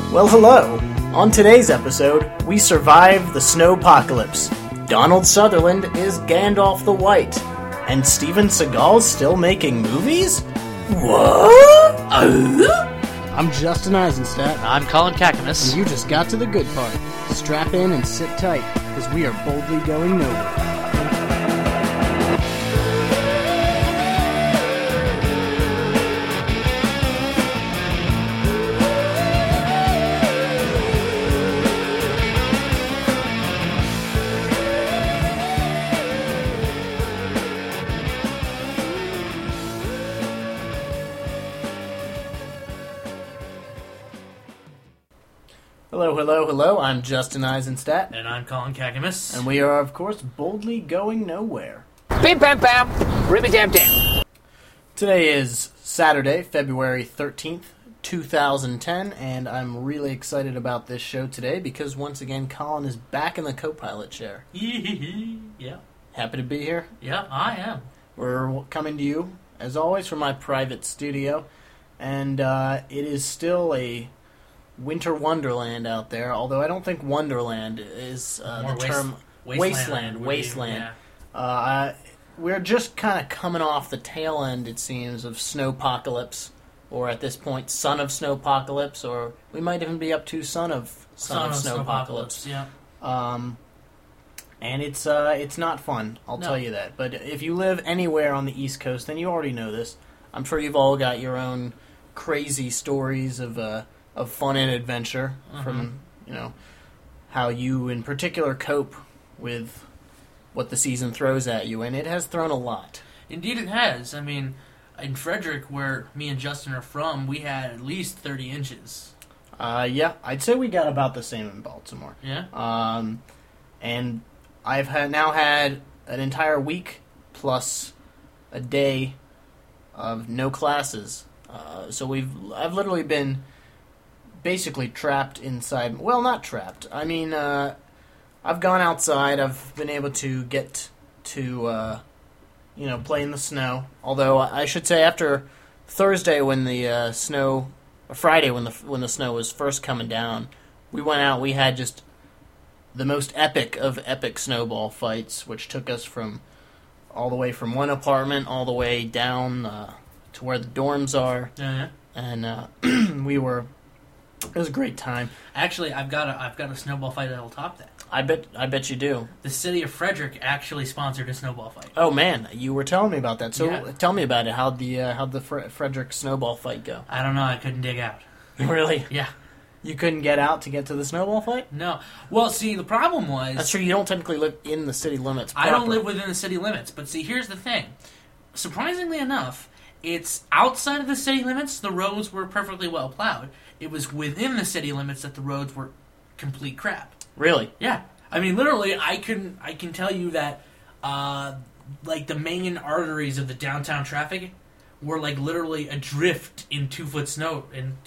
Well, hello. On today's episode, we survive the snowpocalypse. Donald Sutherland is Gandalf the White. And Steven Seagal's still making movies? What? I'm Justin Eisenstadt. I'm Colin Kakamas. And you just got to the good part. Strap in and sit tight, because we are boldly going nowhere. Hello, I'm Justin Eisenstadt. And I'm Colin Kakamas. And we are, of course, boldly going nowhere. Bim bam bam, ribby dam dam. Today is Saturday, February 13th, 2010, and I'm really excited about this show today because, once again, Colin is back in the co-pilot chair. Yeah. Happy to be here. Yeah, I am. We're coming to you, as always, from my private studio, and it is still a winter wonderland out there, although I don't think wonderland is the term. Wasteland. Yeah. We're just kind of coming off the tail end, it seems, of snowpocalypse, or at this point, son of snowpocalypse, or we might even be up to son of snowpocalypse. Yeah. And it's not fun, I'll tell you that. But if you live anywhere on the East Coast, then you already know this. I'm sure you've all got your own crazy stories of fun and adventure from, how you in particular cope with what the season throws at you, and it has thrown a lot. Indeed it has. I mean, in Frederick, where me and Justin are from, we had at least 30 inches. Yeah, I'd say we got about the same in Baltimore. Yeah? And I've now had an entire week plus a day of no classes. So I've literally been basically trapped inside. Well, not trapped. I mean, I've gone outside. I've been able to get to, play in the snow. Although I should say, after Thursday when the snow, or Friday when the snow was first coming down, we went out. We had just the most epic of epic snowball fights, which took us all the way from one apartment all the way down to where the dorms are. Yeah. And it was a great time. Actually, I've got a snowball fight that'll top that. I bet you do. The city of Frederick actually sponsored a snowball fight. Oh man, you were telling me about that. So yeah. Tell me about it. How'd the Frederick snowball fight go? I don't know. I couldn't dig out. Really? Yeah. You couldn't get out to get to the snowball fight? No. Well, see, the problem was... That's true. You don't technically live in the city limits proper. I don't live within the city limits. But see, here's the thing. Surprisingly enough, it's outside of the city limits, the roads were perfectly well plowed. It was within the city limits that the roads were complete crap. Really? Yeah. I mean, literally, I can tell you that, the main arteries of the downtown traffic were, literally adrift in 2-foot snow,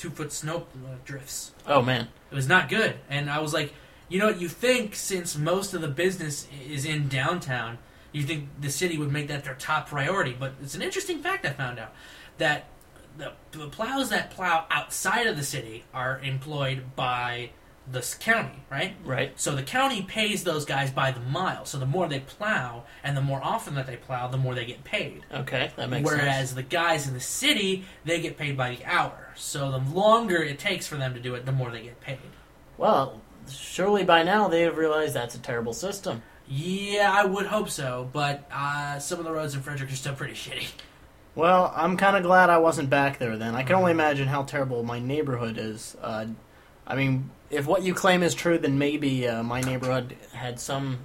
drifts. Oh, man. It was not good. And I was like, you think since most of the business is in downtown, you think the city would make that their top priority. But it's an interesting fact I found out, that the plows that plow outside of the city are employed by the county, right? Right. So the county pays those guys by the mile. So the more they plow, and the more often that they plow, the more they get paid. Okay, that makes sense. Whereas the guys in the city, they get paid by the hour. So the longer it takes for them to do it, the more they get paid. Well, surely by now they have realized that's a terrible system. Yeah, I would hope so, but some of the roads in Frederick are still pretty shitty. Well, I'm kind of glad I wasn't back there then. I can only imagine how terrible my neighborhood is. I mean, if what you claim is true, then maybe my neighborhood had some,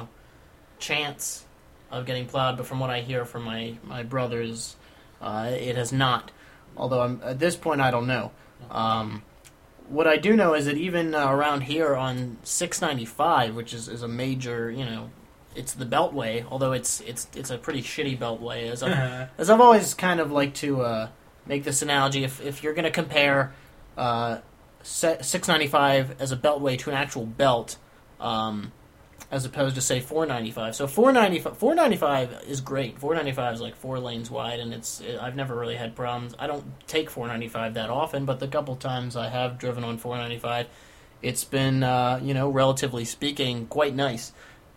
chance of getting plowed. But from what I hear from my brothers, it has not. Although at this point, I don't know. What I do know is that even around here on 695, which is a major, it's the Beltway. Although it's a pretty shitty Beltway, as I've always kind of liked to make this analogy. If you're going to compare 695 as a beltway to an actual belt, a as opposed to say 495. So 495 is great. 495 is like 4 lanes wide, and I've never really had problems. I don't take 495 that often, but the couple times I have driven on 495, it's been relatively speaking quite nice.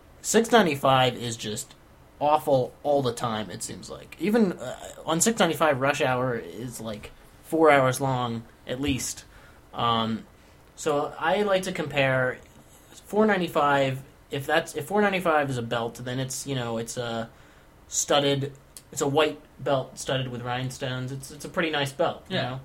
695 is just awful all the time. It seems like even on 695 rush hour is like 4 hours long at least. So I like to compare 495. If 495 is a belt, then it's a studded. It's a white belt studded with rhinestones. It's a pretty nice belt. Yeah.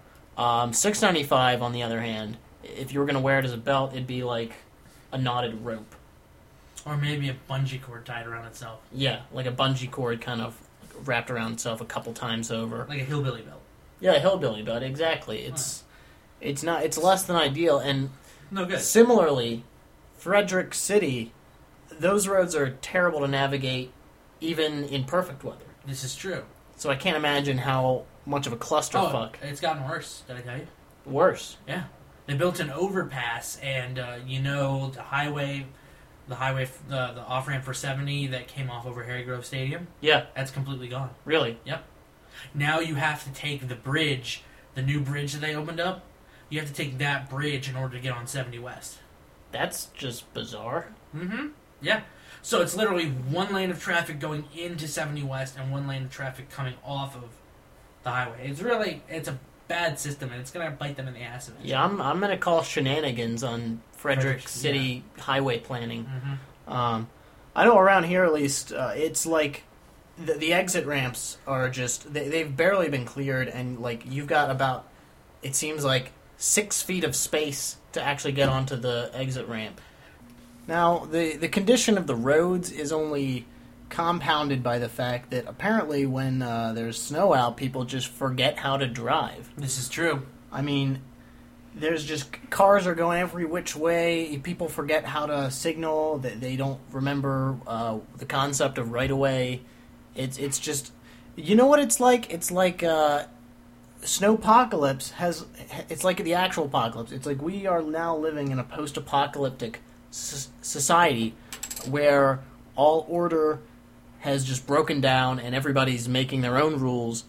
695 on the other hand, if you were going to wear it as a belt, it'd be like a knotted rope. Or maybe a bungee cord tied around itself. Yeah, like a bungee cord kind of wrapped around itself a couple times over. Like a hillbilly belt. Yeah, a hillbilly belt. Exactly. It's less than ideal. And no good. Similarly, Frederick City, those roads are terrible to navigate, even in perfect weather. This is true. So I can't imagine how much of a clusterfuck. It's gotten worse. Did I tell you? Worse. Yeah, they built an overpass, and the highway. The off-ramp for 70 that came off over Harry Grove Stadium? Yeah. That's completely gone. Really? Yep. Now you have to take the bridge, the new bridge that they opened up, you have to take that bridge in order to get on 70 West. That's just bizarre. Mm-hmm. Yeah. So it's literally one lane of traffic going into 70 West and one lane of traffic coming off of the highway. It's a bad system, and it's going to bite them in the ass eventually. Yeah, I'm going to call shenanigans on Frederick City highway planning. Mm-hmm. I know around here at least, it's like the exit ramps are just they've barely been cleared, and like you've got about, it seems like 6 feet of space to actually get onto the exit ramp. Now the condition of the roads is only compounded by the fact that apparently when there's snow out, people just forget how to drive. This is true. I mean, there's just cars are going every which way. People forget how to signal. They don't remember the concept of right of way. It's just, you know what it's like? It's like snowpocalypse has. It's like the actual apocalypse. It's like we are now living in a post-apocalyptic society where all order has just broken down and everybody's making their own rules.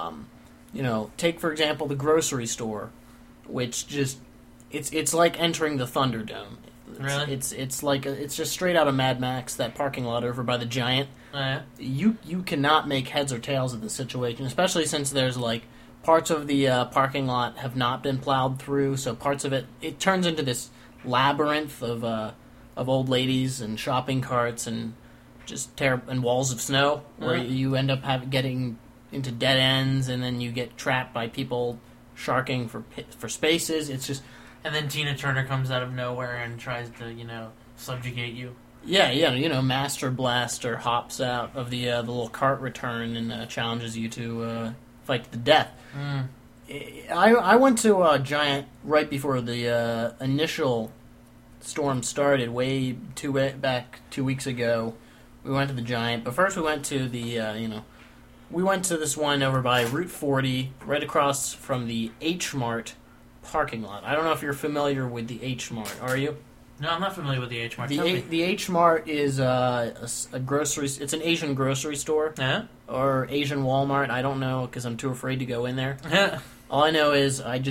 Take for example the grocery store, which just it's like entering the Thunderdome. Really? It's like it's just straight out of Mad Max, that parking lot over by the Giant. Yeah. You cannot make heads or tails of the situation, especially since there's like parts of the parking lot have not been plowed through, so parts of it turns into this labyrinth of old ladies and shopping carts and just and walls of snow, where you end up getting into dead ends, and then you get trapped by people sharking for spaces. It's just, and then Tina Turner comes out of nowhere and tries to subjugate you. Yeah. Master Blaster hops out of the little cart return and challenges you to fight to the death. I went to Giant right before the initial storm started, back 2 weeks ago. We went to the Giant, but first we went to we went to this one over by Route 40, right across from the H Mart parking lot. I don't know if you're familiar with the H Mart, are you? No, I'm not familiar with the H Mart. The H Mart is a grocery. It's an Asian grocery store, or Asian Walmart. I don't know because I'm too afraid to go in there. All I know is I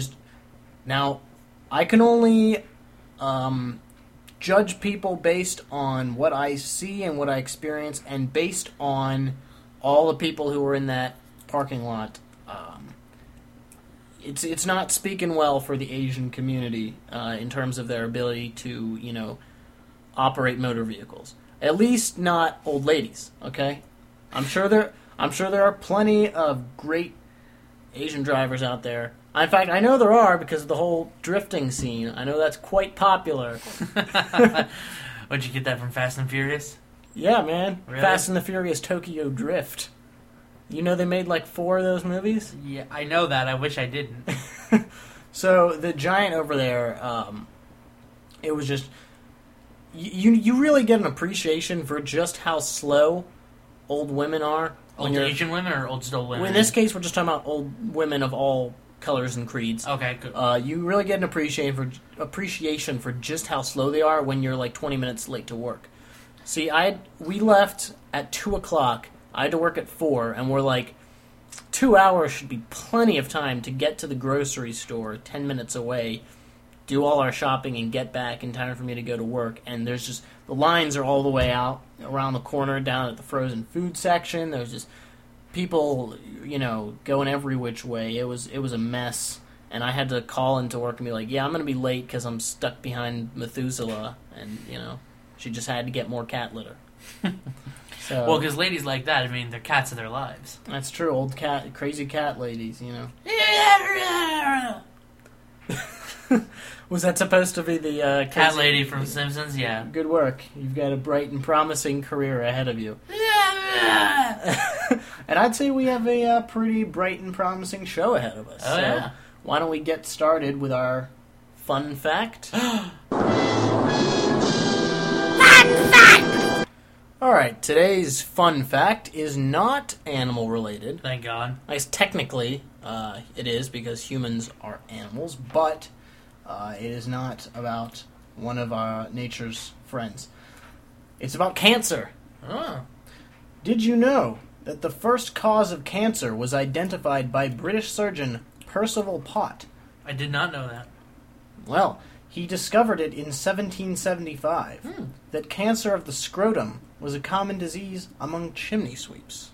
can only judge people based on what I see and what I experience, and based on all the people who were in that parking lot. It's not speaking well for the Asian community in terms of their ability to operate motor vehicles. At least not old ladies. Okay, I'm sure there are plenty of great Asian drivers out there. In fact, I know there are because of the whole drifting scene. I know that's quite popular. Where'd you get that from? Fast and Furious? Yeah, man. Really? Fast and the Furious Tokyo Drift. You know they made like 4 of those movies? Yeah, I know that. I wish I didn't. So the Giant over there, it was just... You really get an appreciation for just how slow old women are. Old Asian women or old still women? Well, in this case, we're just talking about old women of all colors and creeds. Okay, good. You really get an appreciation for just how slow they are when you're like 20 minutes late to work. See, we left at 2 o'clock. I had to work at 4, and we're like, 2 hours should be plenty of time to get to the grocery store 10 minutes away, do all our shopping, and get back in time for me to go to work. And there's just, the lines are all the way out around the corner down at the frozen food section. There's just people, going every which way. It was a mess. And I had to call into work and be like, yeah, I'm going to be late because I'm stuck behind Methuselah. And, she just had to get more cat litter. So, Well, because ladies like that, they're cats of their lives. that's true. Crazy cat ladies, Was that supposed to be the Cat lady from Simpsons, yeah. Good work. You've got a bright and promising career ahead of you. And I'd say we have a pretty bright and promising show ahead of us. Oh, yeah. Why don't we get started with our fun fact? Alright, today's fun fact is not animal related. Thank God. I guess technically it is because humans are animals, but it is not about one of our nature's friends. It's about cancer. Oh. Did you know that the first cause of cancer was identified by British surgeon Percival Pott? I did not know that. Well, he discovered it in 1775, that cancer of the scrotum was a common disease among chimney sweeps.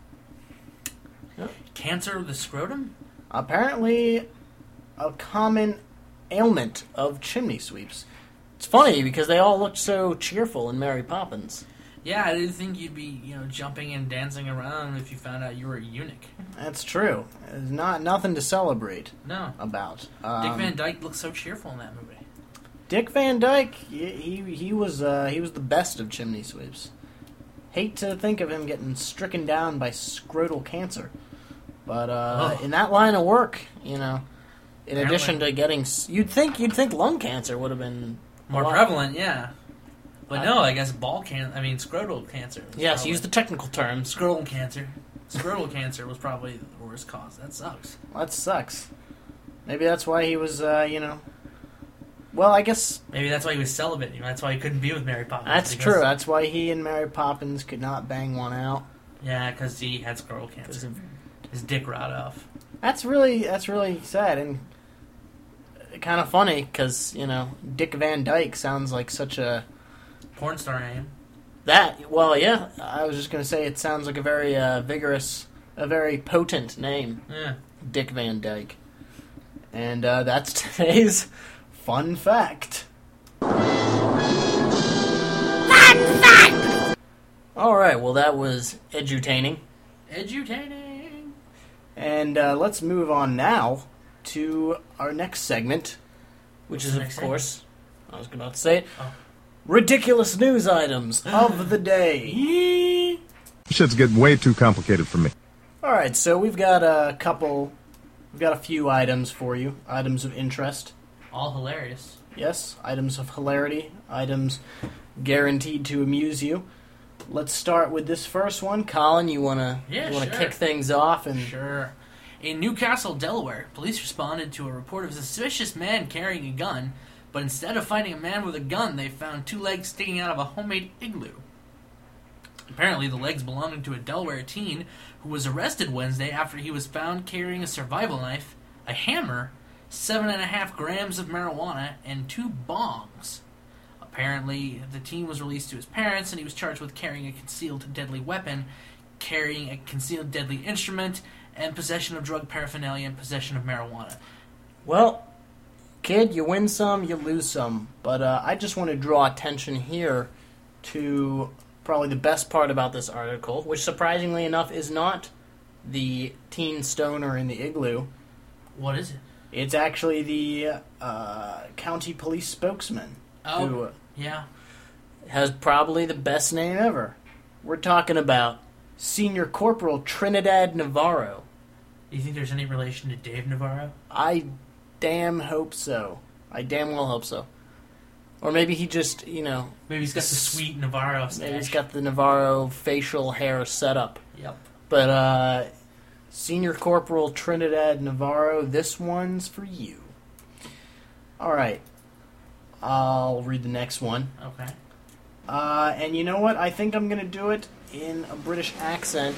Cancer of the scrotum? Apparently, a common ailment of chimney sweeps. It's funny because they all looked so cheerful in Mary Poppins. Yeah, I didn't think you'd be, jumping and dancing around if you found out you were a eunuch. That's true. There's nothing to celebrate No. about. Dick Van Dyke looked so cheerful in that movie. Dick Van Dyke, he was the best of chimney sweeps. Hate to think of him getting stricken down by scrotal cancer, but in that line of work, in addition to getting, you'd think lung cancer would have been More prevalent, yeah. But no, I guess scrotal cancer. Yes, use the technical terms. Scrotal cancer. Scrotal cancer was probably the worst cause. That sucks. That sucks. Maybe that's why he was, Well, I guess... Maybe that's why he was celibate. That's why he couldn't be with Mary Poppins. That's true. That's why he and Mary Poppins could not bang one out. Yeah, because he had scrotal cancer. His dick rot off. That's really sad and kind of funny because, Dick Van Dyke sounds like such a... Porn star name. Well, yeah. I was just going to say it sounds like a very vigorous, a very potent name. Yeah. Dick Van Dyke. And that's today's... Fun fact. Alright, well that was edutaining. Edutaining. And let's move on now to our next segment, which is, of course, I was about to say it, ridiculous news items of the day. Shit's getting way too complicated for me. Alright, so we've got a few items for you, items of interest. All hilarious. Yes, items of hilarity, items guaranteed to amuse you. Let's start with this first one. Colin, you wanna kick things off? Sure. In Newcastle, Delaware, police responded to a report of a suspicious man carrying a gun, but instead of finding a man with a gun, they found 2 legs sticking out of a homemade igloo. Apparently, the legs belonged to a Delaware teen who was arrested Wednesday after he was found carrying a survival knife, a hammer, 7.5 grams of marijuana, and 2 bongs. Apparently, the teen was released to his parents, and he was charged with carrying a concealed deadly weapon, carrying a concealed deadly instrument, and possession of drug paraphernalia and possession of marijuana. Well, kid, you win some, you lose some. But I just want to draw attention here to probably the best part about this article, which surprisingly enough is not the teen stoner in the igloo. What is it? It's actually the county police spokesman. Oh, who yeah. has probably the best name ever. We're talking about Senior Corporal Trinidad Navarro. Do you think there's any relation to Dave Navarro? I damn hope so. I damn well hope so. Or maybe he just, Maybe he's got the sweet Navarro stash. Maybe he's got the Navarro facial hair setup. Yep. But, Senior Corporal Trinidad Navarro, this one's for you. Alright. I'll read the next one. Okay. And you know what? I think I'm gonna do it in a British accent.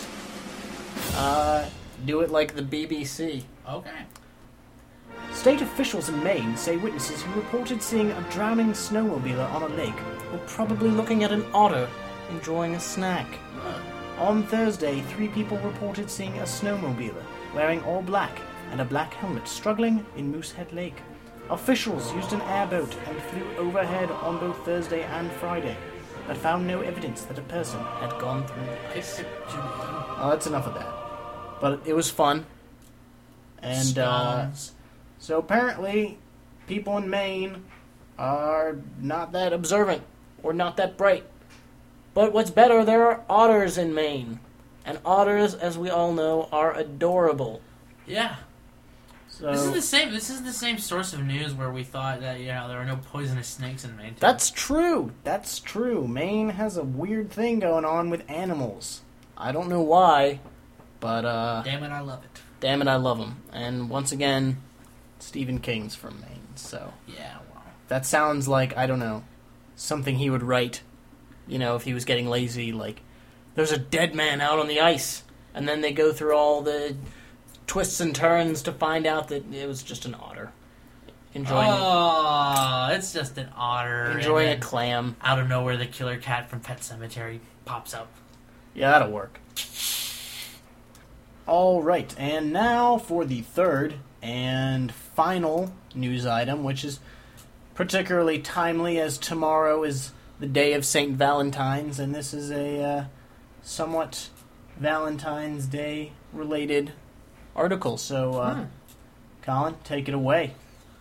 Do it like the BBC. Okay. State officials in Maine say witnesses who reported seeing a drowning snowmobiler on a lake were probably looking at an otter enjoying a snack. On Thursday, 3 people reported seeing a snowmobiler wearing all black and a black helmet struggling in Moosehead Lake. Officials used an airboat and flew overhead on both Thursday and Friday, but found no evidence that a person had gone through the ice. Oh, that's enough of that. But it was fun. And, Scones. so apparently, people in Maine are not that observant or not that bright. But what's better, there are otters in Maine. And otters, as we all know, are adorable. Yeah. So This is the same source of news where we thought that there are no poisonous snakes in Maine. Too. that's true. That's true. Maine has a weird thing going on with animals. I don't know why, but Damn it, I love it. damn it, I love them. And once again, Stephen King's from Maine, so Yeah. Wow. that sounds like, I don't know, something he would write. If he was getting lazy, like, there's a dead man out on the ice, and then they go through all the twists and turns to find out that it was just an otter enjoying It's just an otter. enjoying a and then clam. out of nowhere, the killer cat from Pet Sematary pops up. Yeah, that'll work. All right, and now for the third and final news item, which is particularly timely as tomorrow is the day of St. Valentine's, and this is a somewhat Valentine's Day related article. So, Colin, take it away.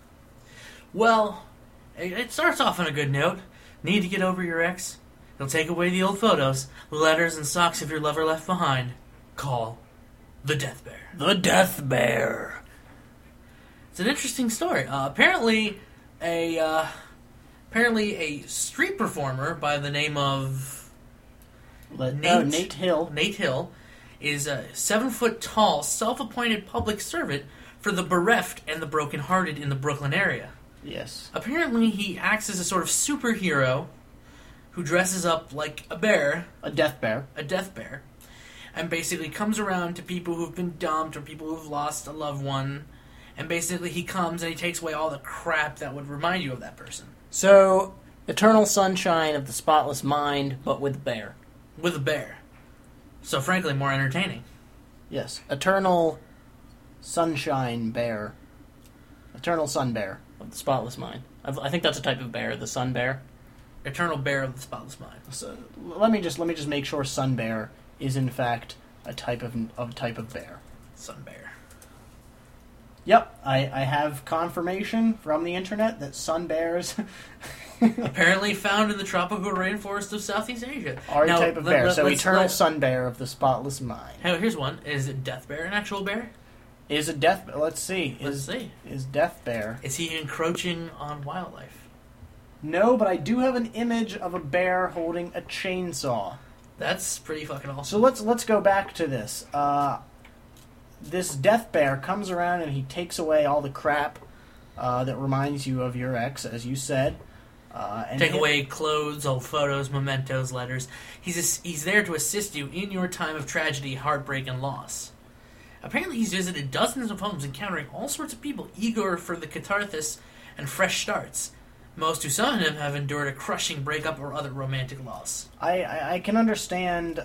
Well, it starts off on a good note. Need to get over your ex? He'll take away the old photos, letters, and socks of your lover left behind. Call the Death Bear. The Death Bear. It's an interesting story. Apparently, a street performer by the name of Nate Hill. Nate Hill is a 7-foot-tall, self-appointed public servant for the bereft and the brokenhearted in the Brooklyn area. Yes. Apparently, he acts as a sort of superhero who dresses up like a bear, A death bear. a death bear, and basically comes around to people who've been dumped or people who've lost a loved one, and basically he comes and he takes away all the crap that would remind you of that person. So, Eternal Sunshine of the Spotless Mind, but with a bear. With a bear. So frankly, more entertaining. Yes. Eternal Sunshine Bear. Eternal Sun Bear of the Spotless Mind. I think that's a type of bear, the Sun Bear. Eternal Bear of the Spotless Mind. So, let me just make sure Sun Bear is in fact a type of bear. Sun Bear. Yep, I have confirmation from the internet that sun bears Apparently found in the tropical rainforest of Southeast Asia. are Now, a type of let- bear. let- So let's- Eternal let- Sun Bear of the Spotless Mind Hey, here's one. Is it Death Bear an actual bear? is a death. Let's see. Let's see. Is Death Bear? Is he encroaching on wildlife? No, but I do have an image of a bear holding a chainsaw. That's pretty fucking awesome. So let's go back to this. This death bear comes around and he takes away all the crap that reminds you of your ex, as you said. And Take away clothes, old photos, mementos, letters. He's there to assist you in your time of tragedy, heartbreak, and loss. Apparently he's visited dozens of homes, encountering all sorts of people eager for the catharsis and fresh starts. Most who saw him have endured a crushing breakup or other romantic loss. I can understand,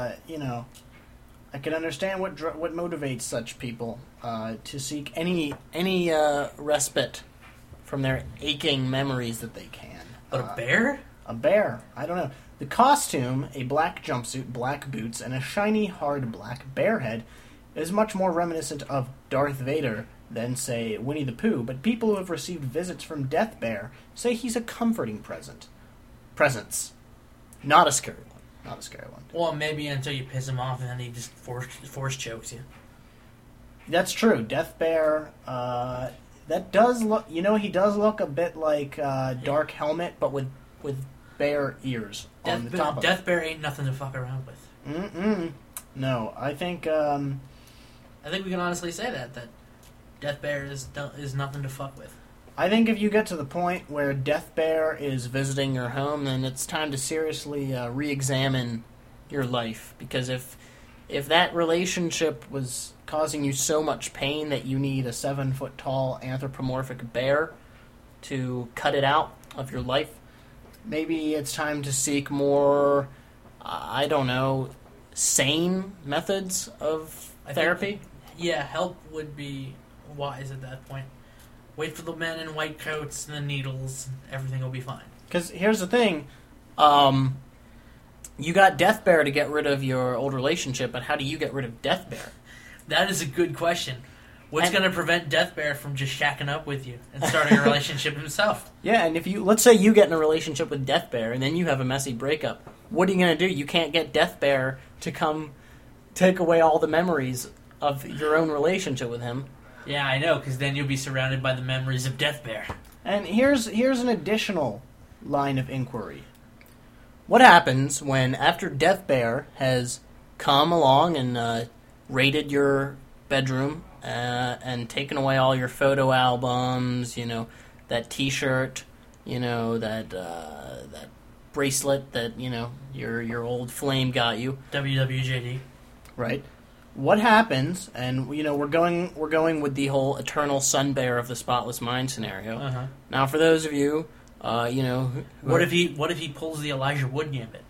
I can understand what motivates such people to seek any respite from their aching memories that they can. But a bear? A bear. I don't know. The costume, a black jumpsuit, black boots, and a shiny, hard black bear head, is much more reminiscent of Darth Vader than, say, Winnie the Pooh, but people who have received visits from Death Bear say he's a comforting presence. Not a scary one. Not a scary one. Well, maybe until you piss him off and then he just force chokes you. That's true. Death Bear, that does look, he does look a bit like Dark Helmet, but with bear ears on the top of it. Death Bear ain't nothing to fuck around with. No, I think, I think we can honestly say that Death Bear is nothing to fuck with. I think if you get to the point where Death Bear is visiting your home, then it's time to seriously re-examine your life. Because if that relationship was causing you so much pain that you need a 7-foot-tall anthropomorphic bear to cut it out of your life, maybe it's time to seek more, I don't know, sane methods of therapy. Yeah, help would be wise at that point. Wait for the men in white coats and the needles. Everything will be fine. Because here's the thing. You got Death Bear to get rid of your old relationship, but how do you get rid of Death Bear? That is a good question. What's going to prevent Death Bear from just shacking up with you and starting a relationship himself? Yeah, and if you, let's say you get in a relationship with Death Bear, and then you have a messy breakup, what are you going to do? You can't get Death Bear to come take away all the memories of your own relationship with him. Yeah, I know, because then you'll be surrounded by the memories of Death Bear. And here's an additional line of inquiry. What happens when, after Death Bear has come along and raided your bedroom and taken away all your photo albums, that T-shirt, that bracelet that your old flame got you, WWJD, right? What happens? And we're going with the whole eternal sun bear of the Spotless Mind scenario. Uh-huh. Now, for those of you, what if he pulls the Elijah Wood gambit?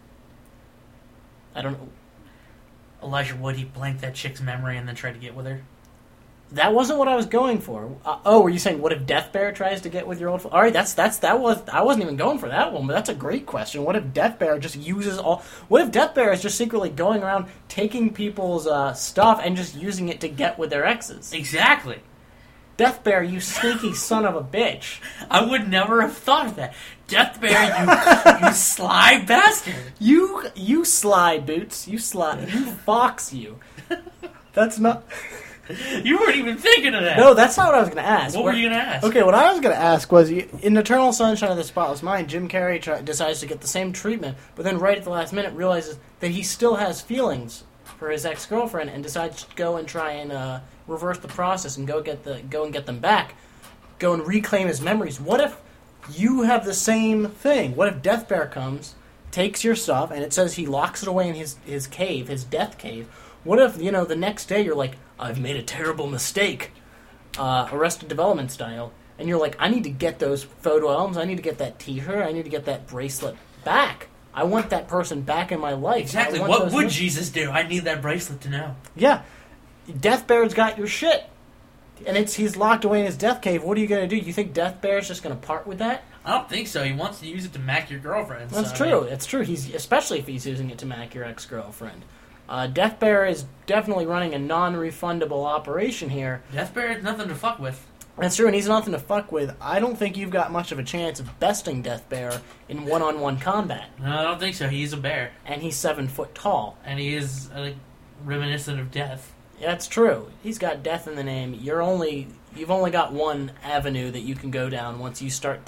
I don't know. Elijah Wood, he blanked that chick's memory and then tried to get with her. That wasn't what I was going for. Were you saying what if Death Bear tries to get with your old? All right, I wasn't even going for that one, but that's a great question. What if Death Bear just uses all? What if Death Bear is just secretly going around taking people's stuff and just using it to get with their exes? Exactly. Death Bear, you sneaky son of a bitch! I would never have thought of that. Death Bear, you sly bastard! You sly boots! You fox! You. That's not. You weren't even thinking of that. No, that's not what I was going to ask. What were you going to ask? Okay, what I was going to ask was, in Eternal Sunshine of the Spotless Mind, Jim Carrey decides to get the same treatment, but then right at the last minute realizes that he still has feelings for his ex-girlfriend and decides to go and try and reverse the process and go and get them back, go and reclaim his memories. What if you have the same thing? What if Death Bear comes, takes your stuff, and it says he locks it away in his cave, his death cave? What if, the next day you're like, I've made a terrible mistake, Arrested Development style, and you're like, I need to get those photo albums, I need to get that T-shirt, I need to get that bracelet back. I want that person back in my life. Exactly. What would Jesus do? I need that bracelet to know. Yeah. Death Bear's got your shit. And he's locked away in his death cave. What are you going to do? You think Death Bear's just going to part with that? I don't think so. He wants to use it to mack your girlfriend. That's true. It's true. Especially if he's using it to mack your ex-girlfriend. Death Bear is definitely running a non-refundable operation here. Death Bear is nothing to fuck with. That's true, and he's nothing to fuck with. I don't think you've got much of a chance of besting Death Bear in one-on-one combat. No, I don't think so. He's a bear. And he's 7 foot tall. And he is reminiscent of death. That's true. He's got death in the name. You've only got one avenue that you can go down once you start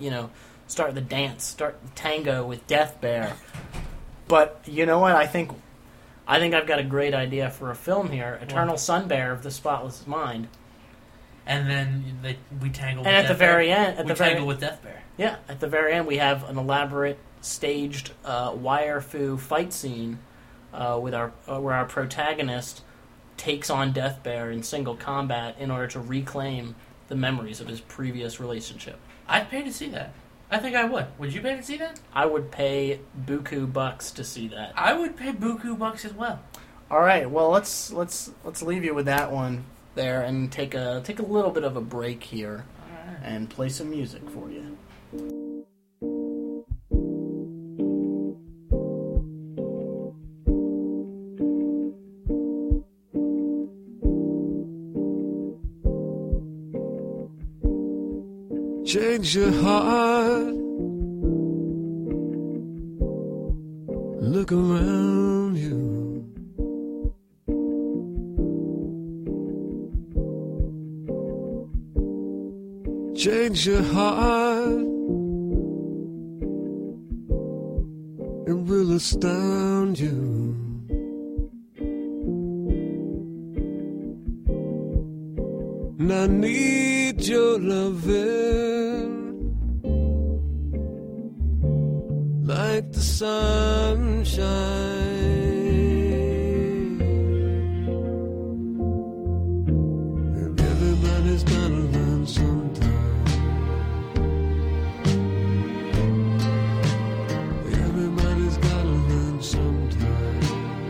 the dance, start the tango with Death Bear. But you know what? I think I've got a great idea for a film here: Eternal Sun Bear of the Spotless Mind. And then we tangle. And with at the very end, tangle with Death Bear. Yeah, at the very end, we have an elaborate staged wire-fu fight scene where our protagonist takes on Death Bear in single combat in order to reclaim the memories of his previous relationship. I'd pay to see that. I think I would. Would you pay to see that? I would pay buku bucks to see that. I would pay buku bucks as well. All right. Well, let's leave you with that one there and take a little bit of a break here and play some music for you. Change your heart. Look around you. Change your heart. It will astound you. and I need your loving like the sunshine. And everybody's gotta learn sometime. Everybody's gotta learn sometime.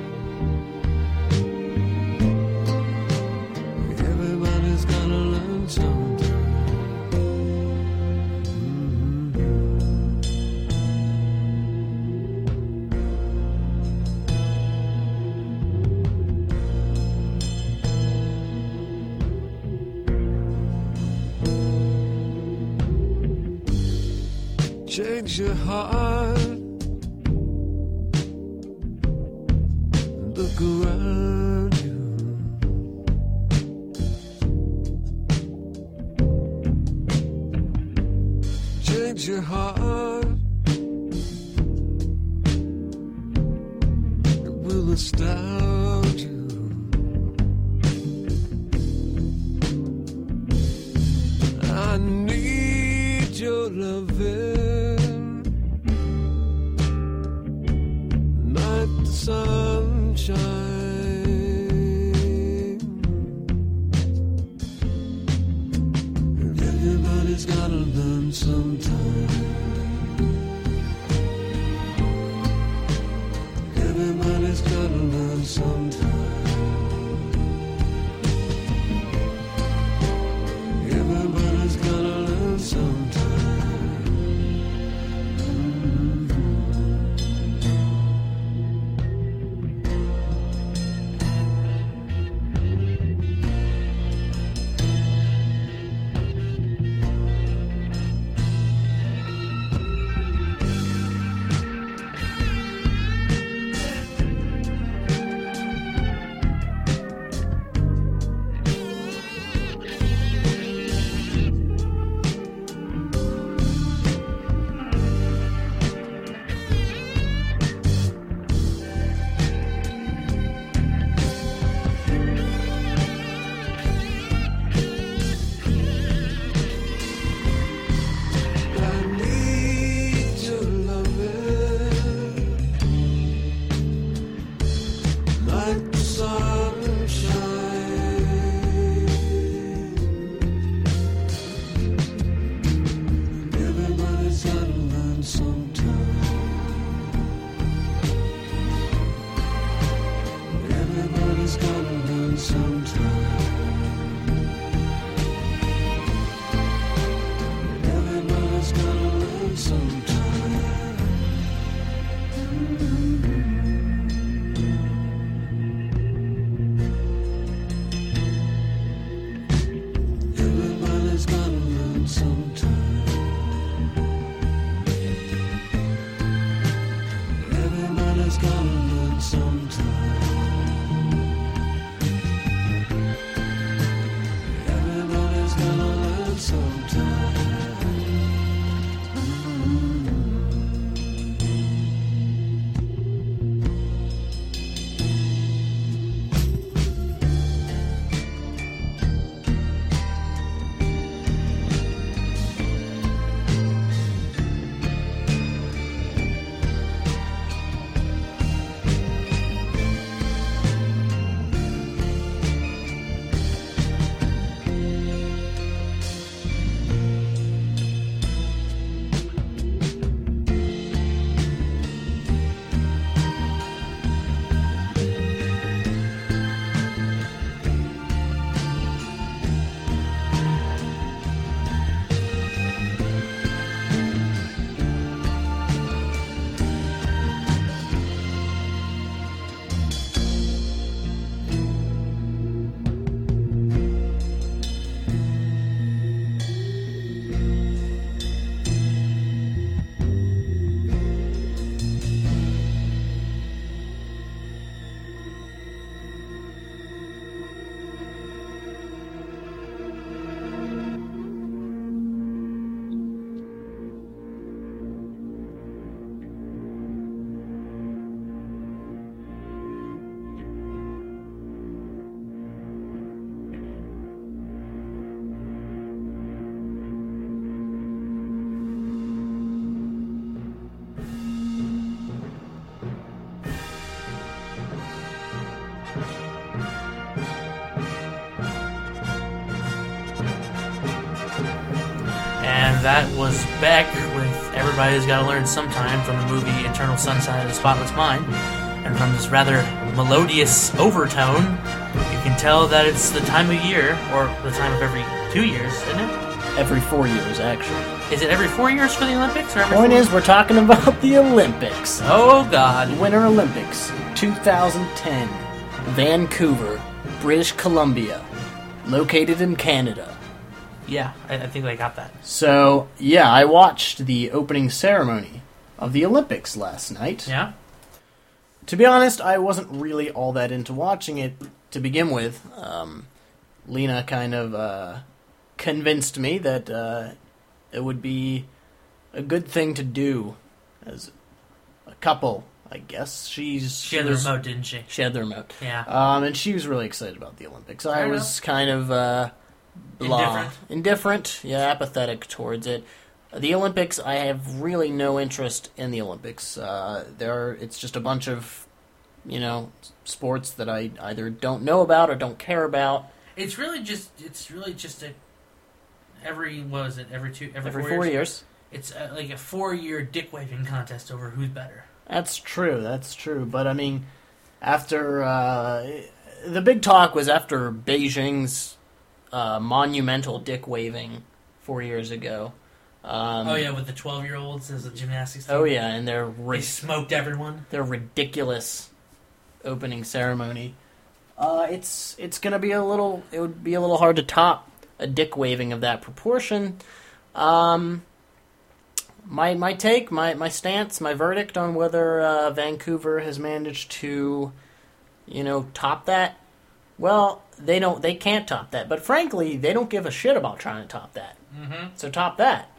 Everybody's gotta learn sometime. Change your heart. Look around you. Change your heart. It will astound you. I need your loving like the sunshine. Everybody's gotta learn sometime. Everybody's gotta learn sometime. Everybody's gotta learn sometime. that was Beck with Everybody's Gotta Learn Sometime from the movie Eternal Sunshine of the Spotless Mind. And from this rather melodious overtone, you can tell that it's the time of year, or the time of every 2 years, isn't it? Every 4 years, actually. Is it every 4 years for the Olympics? Or every Point 4 is, we're talking about the Olympics. Oh, God. Winter Olympics, 2010, Vancouver, British Columbia, located in Canada. Yeah, I think I got that. So, yeah, I watched the opening ceremony of the Olympics last night. Yeah? To be honest, I wasn't really all that into watching it to begin with. Lena kind of convinced me that it would be a good thing to do as a couple, I guess. She had the remote, didn't she? She had the remote. Yeah. And she was really excited about the Olympics. I was kind of blah. Indifferent, yeah, apathetic towards it. The Olympics, I have really no interest in the Olympics. It's just a bunch of, sports that I either don't know about or don't care about. It's really just every 4 years? It's like a 4-year dick waving contest over who's better. That's true. But I mean, after the big talk was after Beijing's monumental dick waving 4 years ago. With the 12-year-olds as a gymnastics team. Oh yeah, and they smoked everyone. Their ridiculous opening ceremony. It's gonna be it would be a little hard to top a dick waving of that proportion. My take, my stance, my verdict on whether Vancouver has managed to, top that. Well, they can't top that. But frankly, they don't give a shit about trying to top that. Mm-hmm. So top that.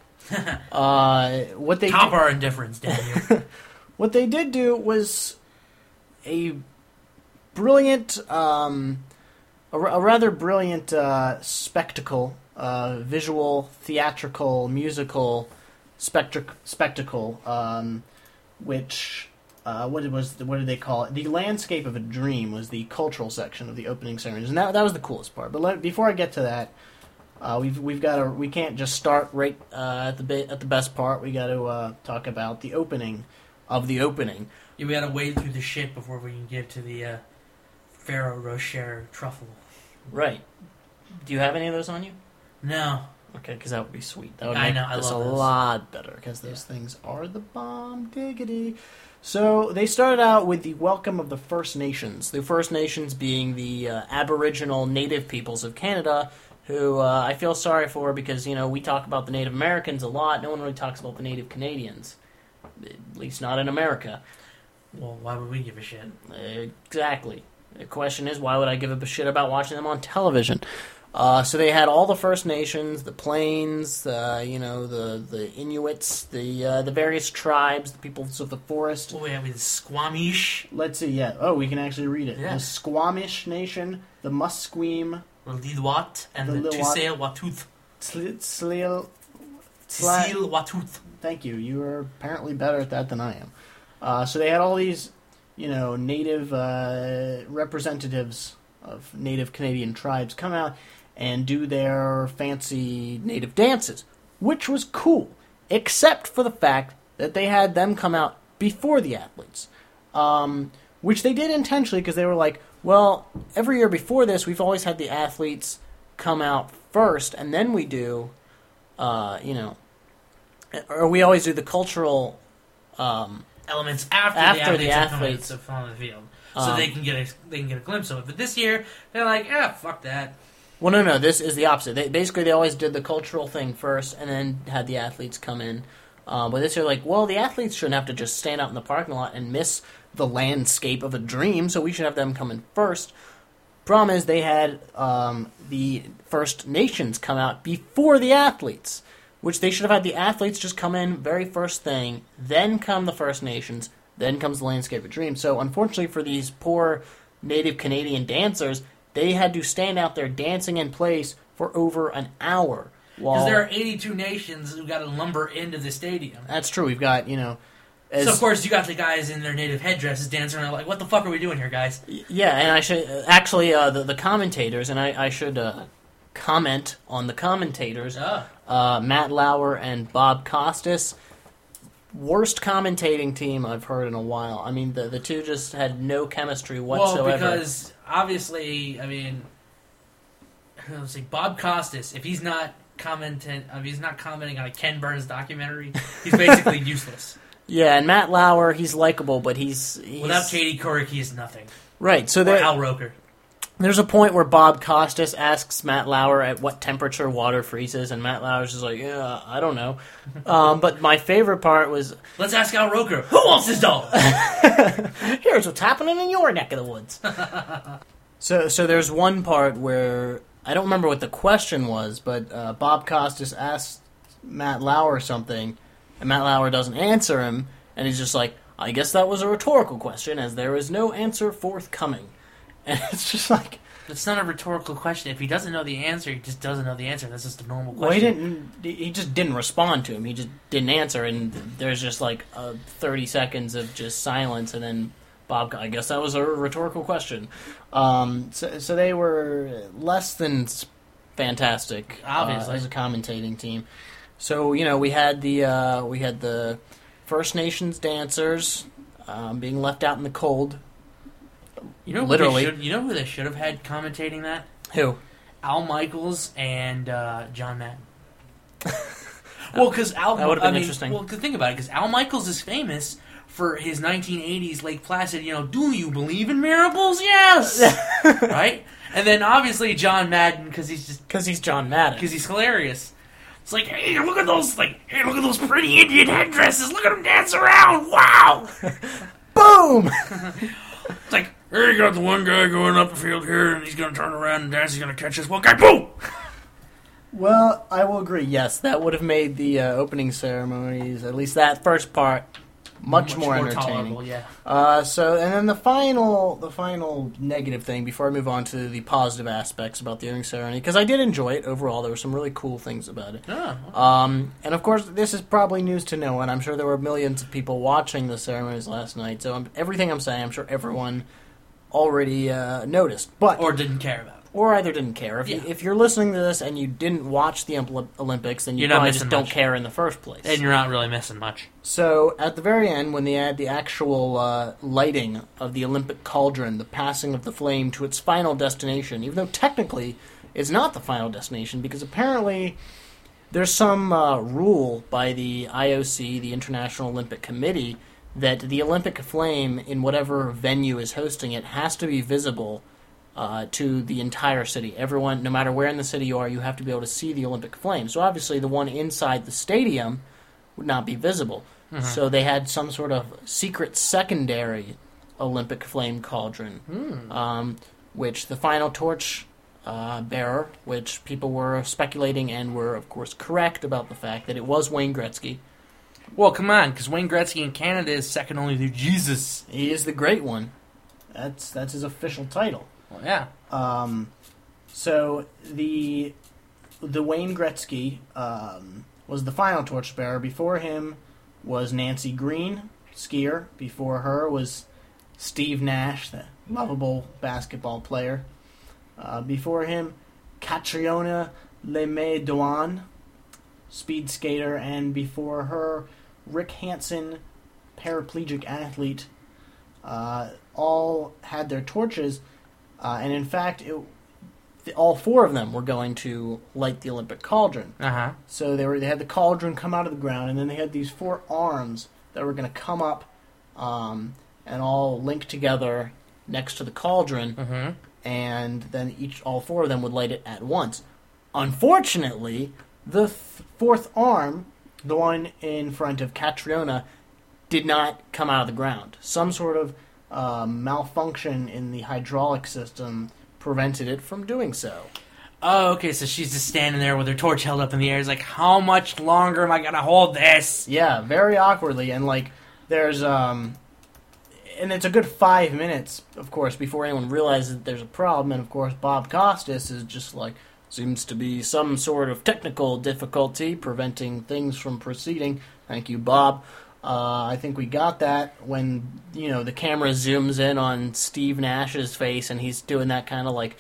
Top our indifference, Daniel. What they did do was a brilliant, a rather brilliant spectacle, visual, theatrical, musical spectacle, which what did they call it? The Landscape of a Dream was the cultural section of the opening ceremonies, and that was the coolest part. But before I get to that, we can't just start right at the best part. We got to talk about the opening of the opening. Yeah, we got to wade through the shit before we can get to the Ferrero Rocher truffle. Right. Do you have any of those on you? No. Okay, because that would be sweet. That would make this a lot better, because those things are the bomb diggity. So they started out with the welcome of the First Nations. The First Nations being the Aboriginal Native peoples of Canada, who I feel sorry for because, we talk about the Native Americans a lot. No one really talks about the Native Canadians, at least not in America. Well, why would we give a shit? Exactly. The question is, why would I give a shit about watching them on television? So they had all the First Nations, the Plains, the Inuits, the various tribes, the peoples of the forest. Oh, yeah, with Squamish. Let's see, yeah. Oh, we can actually read it. Yeah. The Squamish Nation, the Musqueam, the Lilwat, and the Tsleil-Waututh. Tsleil-Waututh. Thank you. You are apparently better at that than I am. So they had all these, native representatives of Native Canadian tribes come out and do their fancy native dances, which was cool, except for the fact that they had them come out before the athletes, which they did intentionally because they were like, well, every year before this, we've always had the athletes come out first, and then we do, or we always do the cultural elements after the athletes have on the field, so they can get a glimpse of it. But this year, they're like, fuck that. Well, no, this is the opposite. They always did the cultural thing first, and then had the athletes come in. But this year, the athletes shouldn't have to just stand out in the parking lot and miss the landscape of a dream, so we should have them come in first. Problem is, they had the First Nations come out before the athletes, which they should have had the athletes just come in very first thing, then come the First Nations, then comes the Landscape of Dreams. So, unfortunately for these poor Native Canadian dancers, they had to stand out there dancing in place for over an hour. Because there are 82 nations who got to lumber into the stadium. That's true. We've got, so, of course, you got the guys in their native headdresses dancing around like, what the fuck are we doing here, guys? Yeah, and I should... Actually, the commentators, and I should comment on the commentators. Ah. Matt Lauer and Bob Costas. Worst commentating team I've heard in a while. I mean, the two just had no chemistry whatsoever. Well, because obviously, I mean, let's see, Bob Costas, if he's not commenting on a Ken Burns documentary, he's basically useless. Yeah, and Matt Lauer, he's likable, but he's Without Katie Couric, he is nothing. right. So Or Al Roker. there's a point where Bob Costas asks Matt Lauer at what temperature water freezes, and Matt Lauer's just like, yeah, I don't know. But my favorite part was, Let's ask Al Roker. Who wants his dog? here's what's happening in your neck of the woods. So there's one part where, I don't remember what the question was, but Bob Costas asks Matt Lauer something, and Matt Lauer doesn't answer him, and he's just like, I guess that was a rhetorical question, as there is no answer forthcoming. And it's just like... It's not a rhetorical question. If he doesn't know the answer, he just doesn't know the answer. That's just a normal Well, question. he just didn't respond to him. He just didn't answer, and there's just like 30 seconds of just silence, and then Bob, I guess that was a rhetorical question. So they were less than fantastic, Obviously. as a commentating team. So we had the First Nations dancers being left out in the cold. You know, literally. Who they should have had commentating that? Who? Al Michaels and John Madden. Well, because Al, That would've been interesting. Well, think about it, because Al Michaels is famous for his 1980s Lake Placid. Do you believe in miracles? Yes, right. And then obviously John Madden, because Because he's John Madden. because he's hilarious. It's like, hey, look at those pretty Indian headdresses. Look at them dance around. Wow. Boom! It's like, hey, you got the one guy going up the field here, and he's going to turn around and dance. He's going to catch this one guy. Boom! Well, I will agree. Yes, that would have made the opening ceremonies, at least that first part, much more entertaining. tolerable, yeah. And then the final negative thing before I move on to the positive aspects about the opening ceremony, because I did enjoy it overall. There were some really cool things about it. Oh, And of course, this is probably news to no one. I'm sure there were millions of people watching the ceremonies last night. So everything I'm saying, I'm sure everyone already noticed, but or didn't care about it. or either didn't care. Yeah. If you're listening to this and you didn't watch the Olympics, then you You're not probably missing just don't much. care in the first place. And you're not really missing much. So at the very end, when they had the actual lighting of the Olympic cauldron, the passing of the flame to its final destination, even though technically it's not the final destination, because apparently there's some rule by the IOC, the International Olympic Committee, that the Olympic flame in whatever venue is hosting it has to be visible to the entire city. Everyone, no matter where in the city you are, you have to be able to see the Olympic flame. So obviously the one inside the stadium would not be visible. Mm-hmm. So they had some sort of secret secondary Olympic flame cauldron, which the final torch bearer, which people were speculating and were, of course, correct about the fact that it was Wayne Gretzky. Well, come on, because Wayne Gretzky in Canada is second only to Jesus. He is the Great One. That's his official title. Well, yeah. So the Wayne Gretzky was the final torchbearer. Before him was Nancy Green, skier. Before her was Steve Nash, the lovable basketball player. Before him, Catriona Lemay-Doan, speed skater. And before her, Rick Hansen, paraplegic athlete. All had their torches. And in fact, all four of them were going to light the Olympic cauldron. Uh-huh. So they had the cauldron come out of the ground, and then they had these four arms that were going to come up and all link together next to the cauldron, Mm-hmm. and then all four of them would light it at once. Unfortunately, the fourth arm, the one in front of Catriona, did not come out of the ground. Some sort of malfunction in the hydraulic system prevented it from doing so. Oh, okay, so she's just standing there with her torch held up in the air. It's like, how much longer am I going to hold this? Yeah, very awkwardly, and there's and it's a good 5 minutes, of course, before anyone realizes that there's a problem, and of course Bob Costas is just like, seems to be some sort of technical difficulty preventing things from proceeding. Thank you, Bob. I think we got that when, the camera zooms in on Steve Nash's face, and he's doing that kind of like,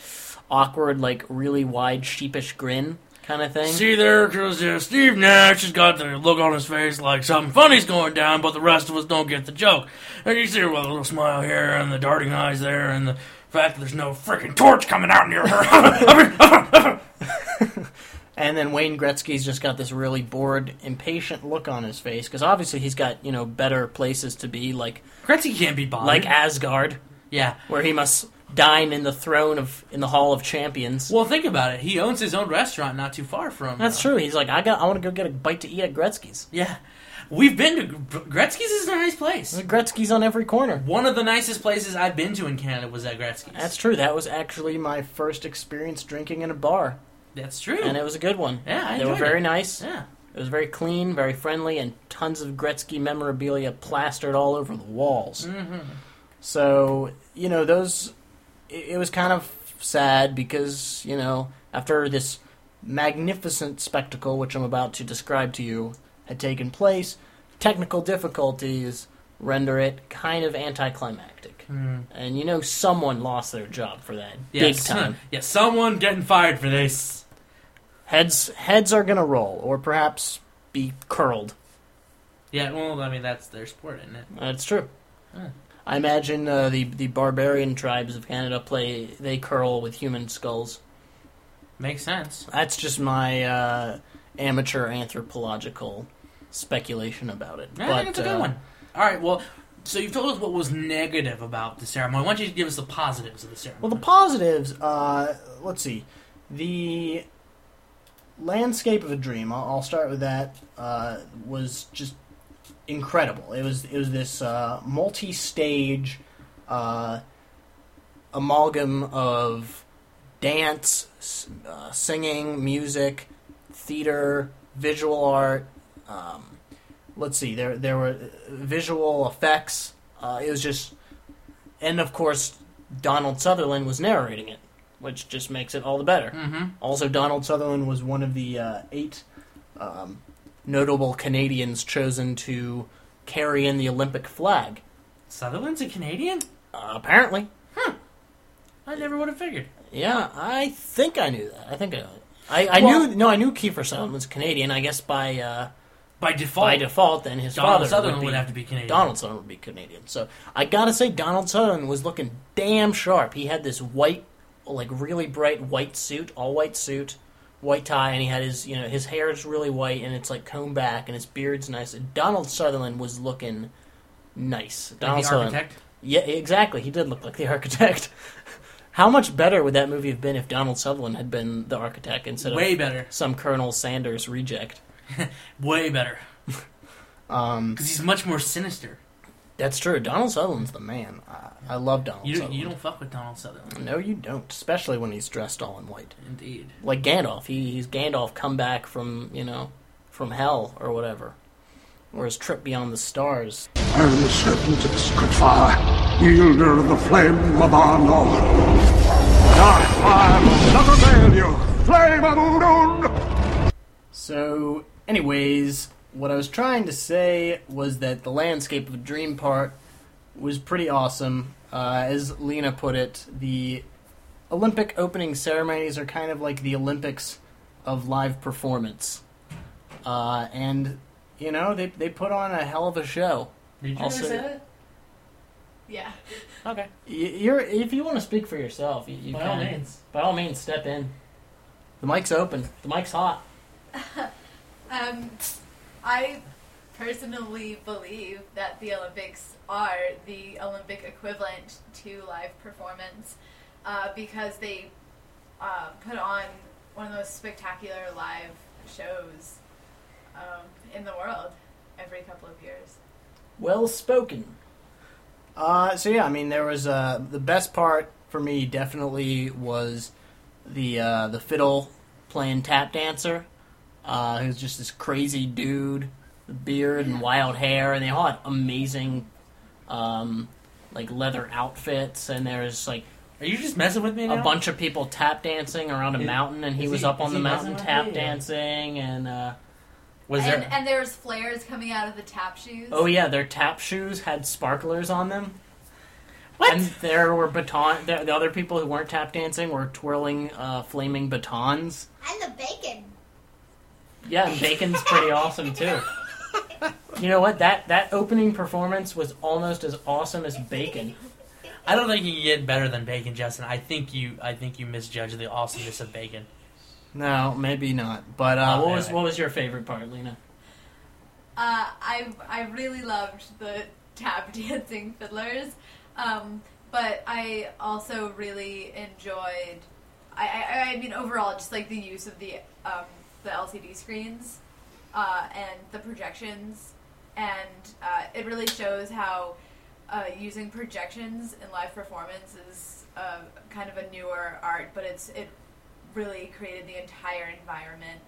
awkward, like really wide, sheepish grin kind of thing. See there, because Steve Nash has got the look on his face like something funny's going down, but the rest of us don't get the joke. And you see her with a little smile here, and the darting eyes there, and the fact that there's no freaking torch coming out near her. And then Wayne Gretzky's just got this really bored, impatient look on his face, because obviously he's got, better places to be, like Gretzky can't be bothered. like Asgard, Yeah. where he must dine in the Hall of Champions. Well, think about it. He owns his own restaurant not too far from. That's true. He's like, I want to go get a bite to eat at Gretzky's. Yeah. We've been to Gretzky's. Is a nice place. There's Gretzky's on every corner. One of the nicest places I've been to in Canada was at Gretzky's. That's true. That was actually my first experience drinking in a bar, That's true. and it was a good one. Yeah, I They were enjoyed very it. nice. Yeah. It was very clean, very friendly, and tons of Gretzky memorabilia plastered all over the walls. Mm-hmm. So, it was kind of sad because, after this magnificent spectacle, which I'm about to describe to you, had taken place, technical difficulties render it kind of anticlimactic. And someone lost their job for that. Big time. Yeah, someone getting fired for this. Heads are going to roll, or perhaps be curled. Yeah, well, I mean, that's their sport, isn't it? That's true. Huh. I imagine the barbarian tribes of Canada they curl with human skulls. Makes sense. That's just my amateur anthropological speculation about it. I think it's a good one. All right, well, so you've told us what was negative about the ceremony. Why don't you give us the positives of the ceremony? Well, the positives, let's see. The landscape of a dream, I'll start with that, was just incredible. It was this multi-stage amalgam of dance, singing, music, theater, visual art. Let's see, there were visual effects. It was just, and of course, Donald Sutherland was narrating it, which just makes it all the better. Mm-hmm. Also, Donald Sutherland was one of the 8 notable Canadians chosen to carry in the Olympic flag. Sutherland's a Canadian? Apparently. I never would have figured. Yeah, I think I knew that. I knew Kiefer Sutherland was Canadian. I guess by default, then his Donald father Sutherland would have to be Canadian. Donald Sutherland would be Canadian. So I gotta say, Donald Sutherland was looking damn sharp. He had this white, like really bright white suit, all white suit, white tie, and he had his hair is really white and it's like combed back, and his beard's nice. And Donald Sutherland was looking nice. Like Donald the Sutherland. architect? Yeah, exactly. He did look like the architect. How much better would that movie have been if Donald Sutherland had been the architect instead Way of better. some Colonel Sanders reject? Way better. Because he's much more sinister. That's true. Donald Sutherland's the man. I love Donald Sutherland. You don't fuck with Donald Sutherland. No, you don't. Especially when he's dressed all in white. Indeed. Like Gandalf. He's Gandalf come back from hell or whatever. Or his trip beyond the stars. I am the serpent of Spitfire, wielder of the flame of Arnor. Dark fire will not avail you, flame of Udun! So, anyways, what I was trying to say was that the landscape of a dream part was pretty awesome. As Lena put it, the Olympic opening ceremonies are kind of like the Olympics of live performance. And, they put on a hell of a show. Did you Also- say that? Yeah. Okay. If you want to speak for yourself, you By can. all means. By all means, step in. The mic's open. The mic's hot. I personally believe that the Olympics are the Olympic equivalent to live performance because they put on one of the most spectacular live shows in the world every couple of years. Well spoken. There was the best part for me definitely was the fiddle playing tap dancer. Who's just this crazy dude with beard and wild hair, and they all had amazing leather outfits, and there's Are you just messing with me now? a bunch of people tap dancing around a mountain, and he is was he- up on is the he mountain messing with tap me, or- dancing, and Was And, there? and there's flares coming out of the tap shoes. oh yeah, their tap shoes had sparklers on them. What? And there were the other people who weren't tap dancing were twirling flaming batons. And the bacon. Yeah, and bacon's pretty awesome too. You know what? That opening performance was almost as awesome as bacon. I don't think you can get better than bacon, Justin. I think you misjudge the awesomeness of bacon. No, maybe not. But what was your favorite part, Lena? I really loved the tap dancing fiddlers, but I also really enjoyed. I mean, overall, just like the use of the LCD screens and the projections, and it really shows how using projections in live performance is kind of a newer art, but it really created the entire environment.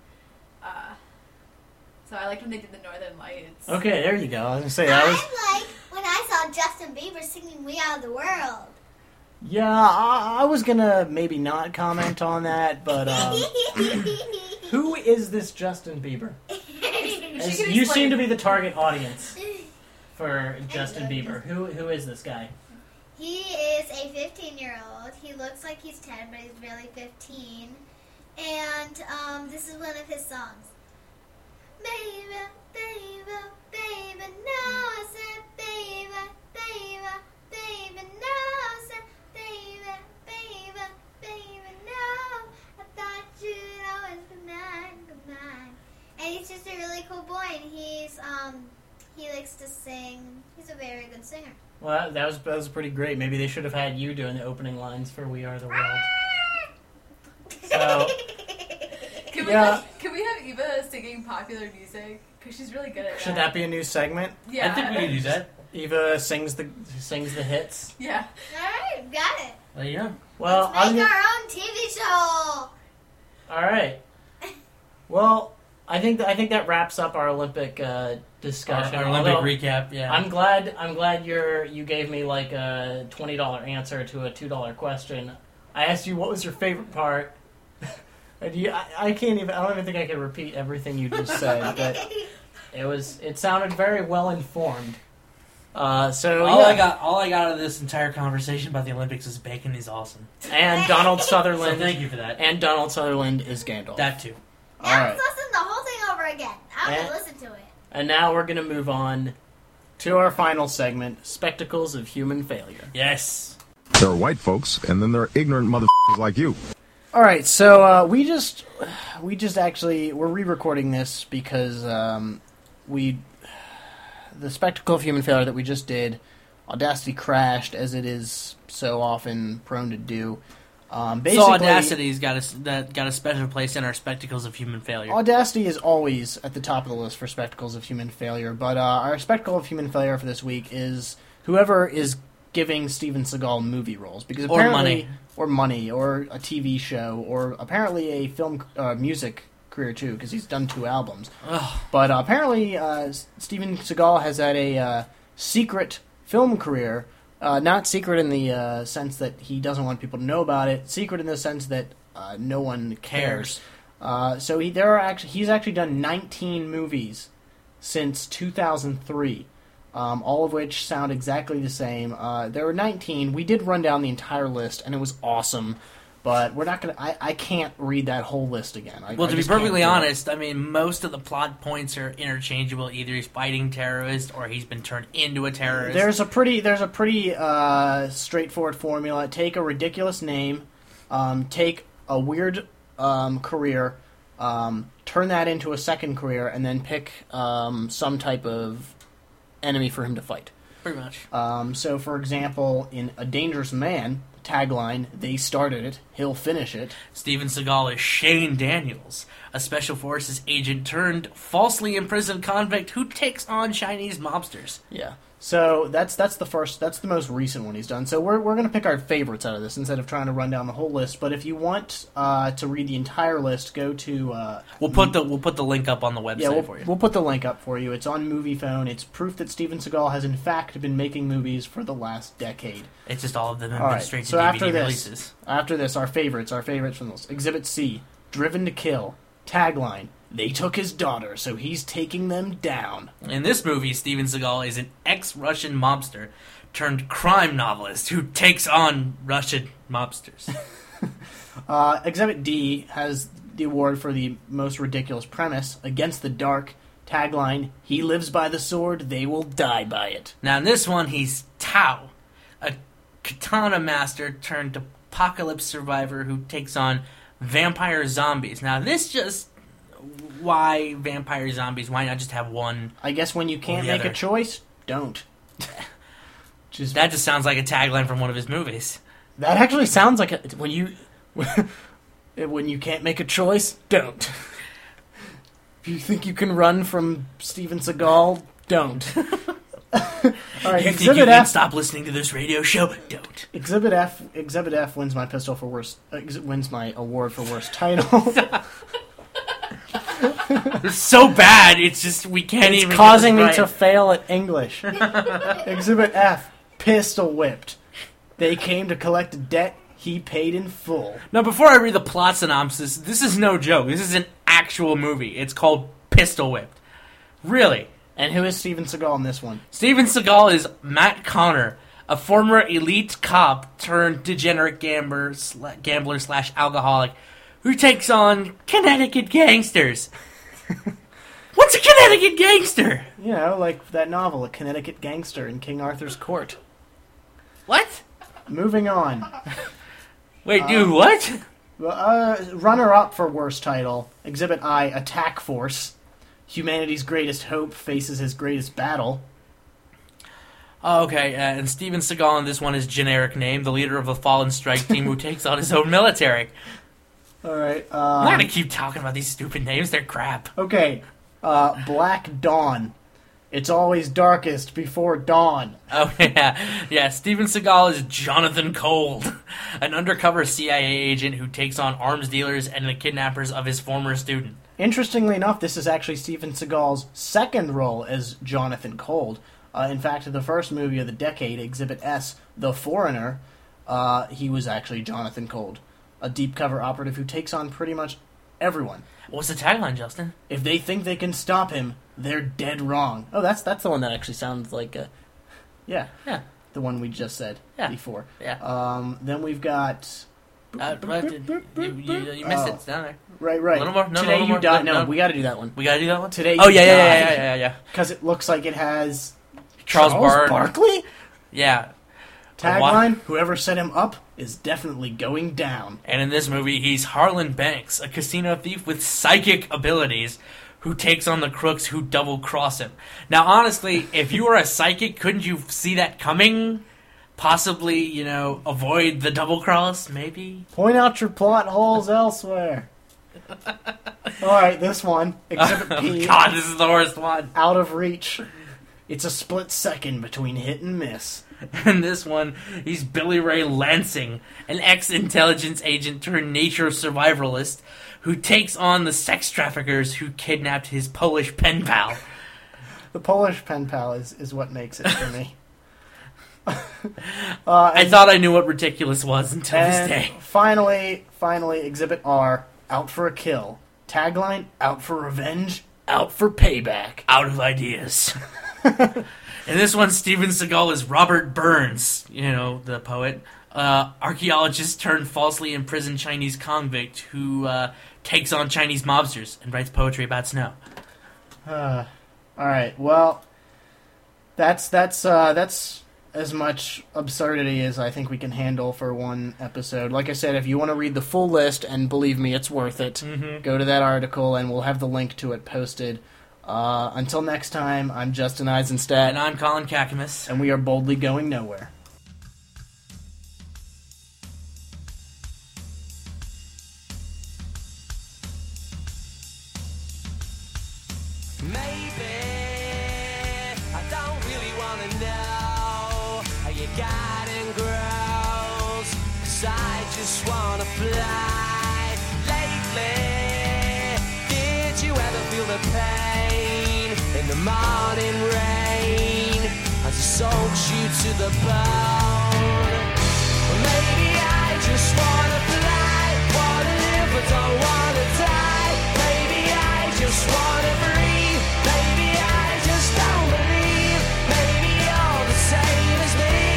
So I liked when they did the Northern Lights. Okay, there you go. I was gonna say that was. I like when I saw Justin Bieber singing "We Are the World." Yeah, I was gonna maybe not comment on that, but who is this Justin Bieber? You seem to be the target audience for Justin Bieber. Who is this guy? He is a 15-year-old. He looks like he's 10, but he's really 15. And this is one of his songs. Baby, baby, baby, no, I said baby, baby, baby, no, I said baby, baby, baby, no, I thought you'd always be mine. And he's just a really cool boy, and he likes to sing. He's a very good singer. Well, that was pretty great. Maybe they should have had you doing the opening lines for "We Are the World." So, Can we have Eva singing popular music? Because she's really good at that. should that be a new segment? Yeah. I think we can do that. Eva sings the hits. Yeah. Alright, got it. Well, yeah. Well, Let's make our own TV show. all right. Well, I think that wraps up our Olympic discussion. Our Olympic Although, recap, yeah. I'm glad you gave me like a $20 answer to a $2 question. I asked you what was your favorite part. And I don't even think I can repeat everything you just said, but it sounded very well informed. So all yeah. I got out of this entire conversation about the Olympics is bacon is awesome. And Donald So Sutherland. thank you for that. And Donald Sutherland is Gandalf. That too. Now All let's listen to the whole thing over again. I'm And- gonna listen to it. And now we're going to move on to our final segment, Spectacles of Human Failure. Yes. There are white folks, and then there are ignorant motherfuckers like you. All right, so we just actually we're re-recording this because the Spectacle of Human Failure that we just did, Audacity crashed as it is so often prone to do. Basically, So Audacity's got a special place in our Spectacles of Human Failure. Audacity is always at the top of the list for Spectacles of Human Failure, but our Spectacle of Human Failure for this week is whoever is giving Steven Seagal movie roles, because Or apparently, money. or a TV show, or apparently a film music career too, because he's done 2 albums. Ugh. But apparently, Steven Seagal has had a secret film career. Not secret in the sense that he doesn't want people to know about it. Secret in the sense that no one cares. So he's actually done 19 movies since 2003. All of which sound exactly the same. There were 19. We did run down the entire list, and it was awesome. But we're not gonna. I can't read that whole list again. Well, I to be just can't perfectly do it. honest, I mean, most of the plot points are interchangeable. Either he's fighting terrorists or he's been turned into a terrorist. There's a pretty straightforward formula. Take a ridiculous name, take a weird career, turn that into a second career, and then pick some type of enemy for him to fight. Pretty much. So, for example, in A Dangerous Man, tagline, they started it, he'll finish it. Steven Seagal is Shane Daniels, a special forces agent turned falsely imprisoned convict who takes on Chinese mobsters. Yeah. So that's the most recent one he's done. So we're going to pick our favorites out of this instead of trying to run down the whole list. But if you want to read the entire list, go to We'll put the link up on the website for you. We'll put the link up for you. It's on MoviePhone. It's proof that Steven Seagal has in fact been making movies for the last decade. It's just all of them have All been right. straight to So DVD releases. after this, our favorites from this. Exhibit C, Driven to Kill. Tagline, they took his daughter, so he's taking them down. In this movie, Steven Seagal is an ex-Russian mobster turned crime novelist who takes on Russian mobsters. Exhibit D has the award for the most ridiculous premise. Against the dark. Tagline, he lives by the sword, they will die by it. Now in this one, he's Tao, a katana master turned apocalypse survivor who takes on vampire zombies. Now this just... Why vampire zombies? Why not just have one? I guess when you can't make a choice, don't. That just sounds like a tagline from one of his movies. That actually sounds like when you can't make a choice, don't. If you think you can run from Steven Seagal, don't. All right, you think you can stop listening to this radio show? Don't. Exhibit F wins my pistol for worst. Wins my award for worst title. It's so bad. It's just we can't even. It's causing me to fail at English. Exhibit F, pistol whipped. They came to collect a debt. He paid in full. Now, before I read the plot synopsis, this is no joke. This is an actual movie. It's called Pistol Whipped. Really. And who is Steven Seagal in this one? Steven Seagal is Matt Connor, a former elite cop turned degenerate gambler / alcoholic who takes on Connecticut gangsters. What's a Connecticut gangster? You know, like that novel, A Connecticut Gangster in King Arthur's Court. What? Moving on. Wait, dude, what? Runner-up for worst title. Exhibit I, Attack Force. Humanity's greatest hope faces his greatest battle. Oh, okay, and Steven Seagal in this one is generic name, the leader of a fallen strike team who takes on his own military. All right. I'm not going to keep talking about these stupid names. They're crap. Okay. Black Dawn. It's always darkest before dawn. Oh, yeah. Yeah, Steven Seagal is Jonathan Cold, an undercover CIA agent who takes on arms dealers and the kidnappers of his former student. Interestingly enough, this is actually Steven Seagal's second role as Jonathan Cold. In fact, the first movie of the decade, Exhibit S, The Foreigner, he was actually Jonathan Cold, a deep cover operative who takes on pretty much everyone. What's the tagline, Justin? If they think they can stop him, they're dead wrong. Oh, that's the one that actually sounds like yeah. The one we just said before. Yeah. Then we've got... You missed it. It's down there. Right. A little more? No, Today a little You more. Die. No. We got to do that one. We got to do that one? Today Oh, You Die. yeah. Because it looks like it has... Charles Barkley? Yeah. Tagline, whoever set him up is definitely going down. And in this movie, he's Harlan Banks, a casino thief with psychic abilities who takes on the crooks who double-cross him. Now, honestly, if you were a psychic, couldn't you see that coming? Possibly, avoid the double-cross, maybe? Point out your plot holes elsewhere. Alright, this one. Exhibit P. Oh, God, this is the worst one. Out of reach. It's a split second between hit and miss. In this one, he's Billy Ray Lansing, an ex-intelligence agent turned nature survivalist who takes on the sex traffickers who kidnapped his Polish pen pal. The Polish pen pal is what makes it for me. I thought I knew what ridiculous was until this day. Finally, Exhibit R, out for a kill. Tagline, out for revenge, out for payback. Out of ideas. In this one, Steven Seagal is Robert Burns, the poet, archaeologist turned falsely imprisoned Chinese convict who takes on Chinese mobsters and writes poetry about snow. All right, well, that's as much absurdity as I think we can handle for one episode. Like I said, if you want to read the full list, and believe me, it's worth it, go to that article, and we'll have the link to it posted. Until next time, I'm Justin Eisenstadt. And I'm Colin Kakamas. And we are boldly going nowhere. Maybe I don't really want to know how you got and grows, 'cause I just want to fly. Lately, did you ever feel the pain in the morning rain as it soaks you to the bone? Well, maybe I just want to fly, want to live but don't want to die. Maybe I just want to breathe, maybe I just don't believe. Maybe you're the same as me.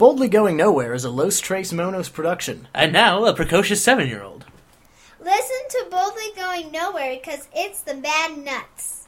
Boldly Going Nowhere is a Los Tres Monos production. And now, a precocious 7-year-old. Listen to Boldly Going Nowhere because it's the Mad Nuts.